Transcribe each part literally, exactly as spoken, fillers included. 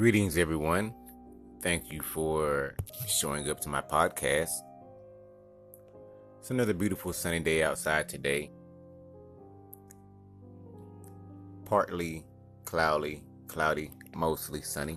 Greetings, everyone. Thank you for showing up to my podcast. It's another beautiful sunny day outside today. Partly cloudy, cloudy, mostly sunny.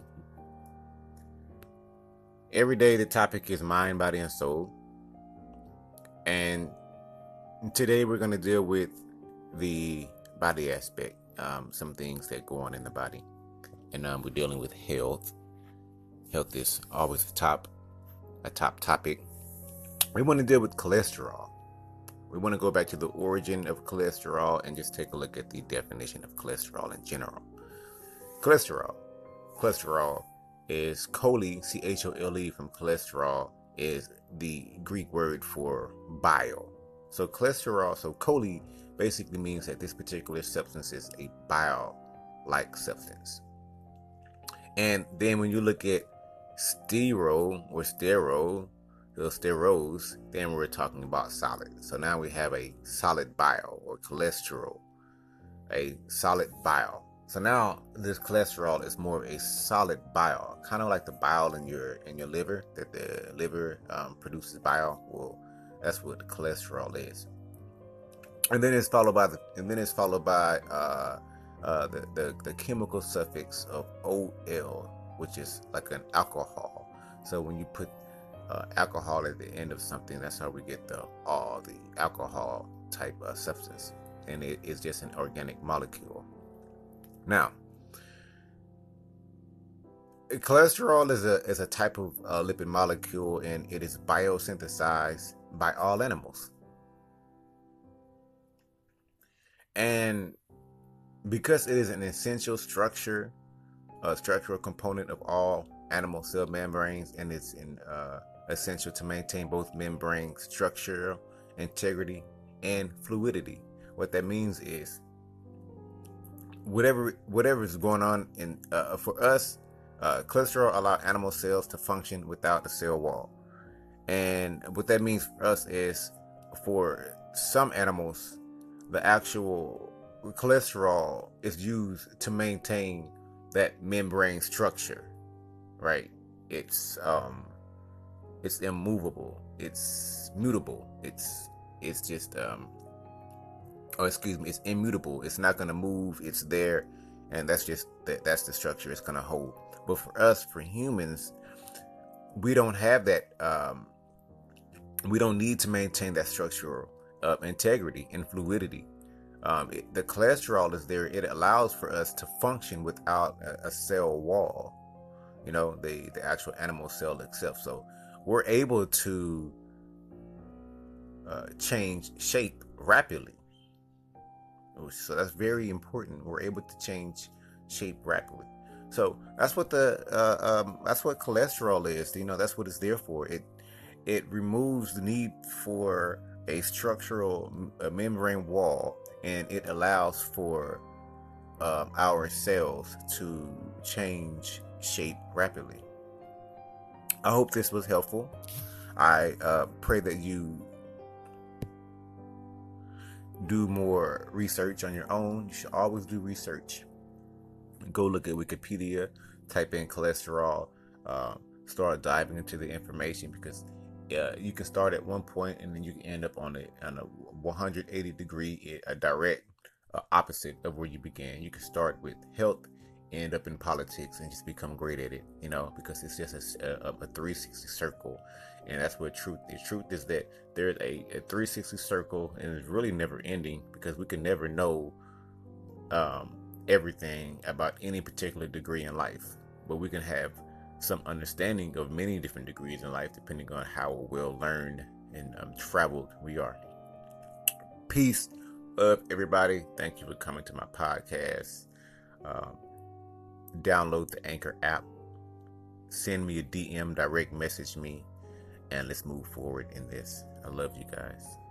Every day the topic is mind, body, and soul. And today we're going to deal with the body aspect, um, some things that go on in the body. And um, we're dealing with health. Health is always a top, a top topic. We want to deal with cholesterol. We want to go back to the origin of cholesterol and just take a look at the definition of cholesterol in general. Cholesterol. Cholesterol is chole, C H O L E from cholesterol, is the Greek word for bile. So cholesterol, so chole basically means that this particular substance is a bile-like substance. And then when you look at stero or stero, those sterols, then we're talking about solid. So now we have a solid bile or cholesterol, a solid bile. So now this cholesterol is more of a solid bile, kind of like the bile in your in your liver, that the liver um, produces bile. Well, that's what the cholesterol is. And then it's followed by the and then it's followed by uh, uh, the, the the chemical suffix of O L, which is like an alcohol. So when you put uh, alcohol at the end of something, that's how we get the all the alcohol type of substance, and it is just an organic molecule. Now, cholesterol is a is a type of uh, lipid molecule, and it is biosynthesized by all animals. And because it is an essential structure, a structural component of all animal cell membranes, and it's in, uh, essential to maintain both membrane structural integrity and fluidity. What that means is whatever whatever is going on in uh, for us, uh, cholesterol allows animal cells to function without the cell wall. And what that means for us is, for some animals, the actual cholesterol is used to maintain that membrane structure, right? It's um it's immovable, it's mutable, it's it's just um oh excuse me it's immutable. It's not going to move, it's there, and that's just that that's the structure it's going to hold. But for us, for humans, we don't have that um we don't need to maintain that structural uh, integrity and fluidity. Um, it, the cholesterol is there. It allows for us to function without a, a cell wall, you know, the, the actual animal cell itself. So we're able to uh, change shape rapidly. So that's very important. We're able to change shape rapidly. So that's what the uh, um, that's what cholesterol is. You know, that's what it's there for. It it removes the need for a structural a membrane wall, and it allows for um, our cells to change shape rapidly. I hope this was helpful. I uh, pray that you do more research on your own. You should always do research. Go look at Wikipedia, type in cholesterol, uh, start diving into the information, because uh, you can start at one point and then you can end up on a, on a one hundred eighty degree, a direct uh, opposite of where you began. You can start with health, end up in politics, and just become great at it, you know, because it's just a, a, a three sixty circle. And that's what truth is. Truth is that there's a, a three sixty circle, and it's really never ending, because we can never know um, everything about any particular degree in life, but we can have some understanding of many different degrees in life, depending on how well learned and um, traveled we are. Peace up, everybody. Thank you for coming to my podcast. Um, download the Anchor app. Send me a D M, direct message me, and let's move forward in this. I love you guys.